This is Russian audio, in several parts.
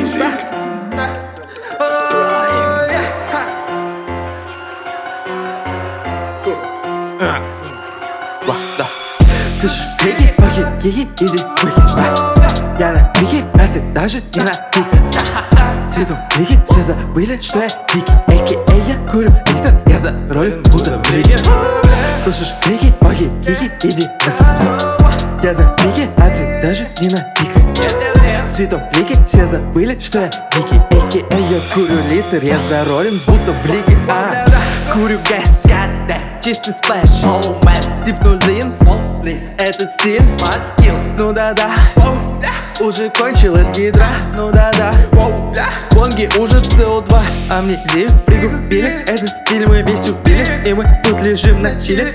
Слышишь, крики, охи, кики, иди выхи, что? Я на пике, а ты даже не на пике. Цветом лиги, все забыли, что я дикий. А.к.а. я курю литр, я за роль будто в лиге. Слышишь, крики, охи, кики, иди выхи. Я на пике, а ты даже не на пике. Цветом лиги, все забыли, что я дикий. А.к.а. я курю литр, я заролен будто в лиге. Курю газ, чистый сплэш, сипнул лин, этот стиль, ну да-да. Уже кончилась гидра, ну да-да. Бонги уже СО2, амнезию пригубили. Этот стиль мы весь убили, и мы тут лежим на чиле.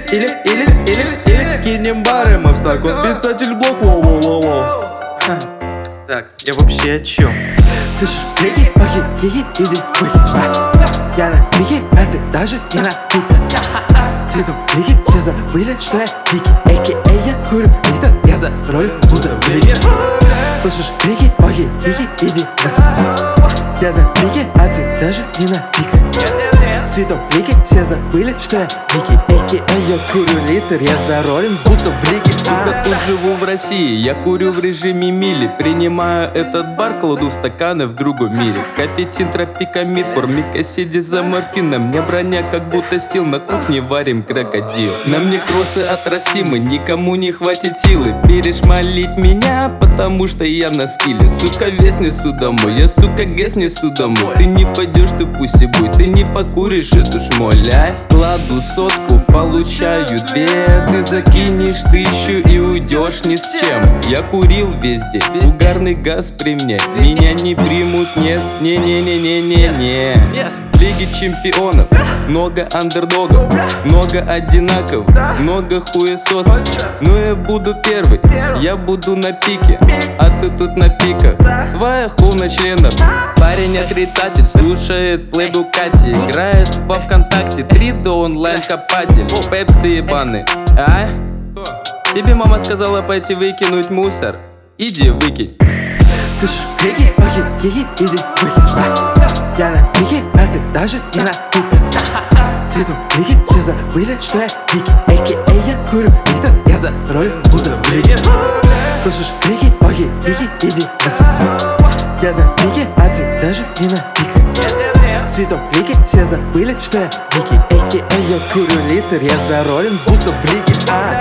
Или кинем бары, мы в стакан, писатель блок, воу-воу-воу. Так, я вообще о чем? Слышишь, крики, охи, кики, иди выхи, что? Я на пике, а ты даже не на пике. Цветом лиги, все забыли, что я дикий. А.к.а. я курю литр, я за роль будто в лиге. Слышишь, крики, охи, кики, иди выхи. Я на пике, а ты даже не на пике. Цветом лиги, все забыли, что я дикий. А.к.а. я курю литр, я заролен будто в лиге. Сука, тут живу в России, я курю в режиме мили. Принимаю этот бар, кладу в стаканы в другом мире. Капетин, тропикамид, формикаси, дизоморфин. На мне броня, как будто стил, на кухне варим крокодил. На мне кроссы от Росимы, никому не хватит силы перешмалить меня, потому что я на скилле. Сука, вес несу домой, я, сука, гэс несу домой. Ты не пойдешь, ты пусибуй, ты не покуришь эту шмоль, а? Кладу сотку, получаю 2. Ты закинешь 1000 и уйдешь ни с чем. Я курил везде, угарный газ при мне. Меня не примут, нет, не-не-не-не-не-не. Лиги чемпионов, много андердогов, много одинаковых, много хуесосов. Но я буду первый, я буду на пике, а ты тут на пиках. Твоя хуй на членах. Парень отрицатель, слушает плей Дукати, играет во ВКонтакте, 3D онлайн копатель. Пепси ебаный, а? Тебе мама сказала пойти выкинуть мусор, иди выкинь. Слышишь, крики, охи, кики, иди выхи, что? Я на пике, а ты даже не на пике. Цветом лиги, все забыли, что я дикий. А.к.а. я курю литр, я за роль будто в лиге. Слышишь, крики, охи, кики, иди выхи. Я на пике, а ты даже не на пике. Цветом лиги, все забыли, что я дикий. А.к.а. я курю литр, я заролен будто в лиге.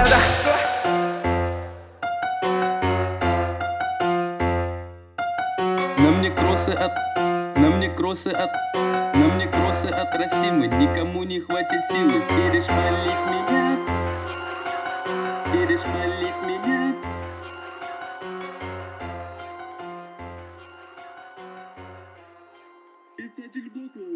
На мне кроссы от Росимы, никому не хватит силы перешмалить меня. Писатель блоку.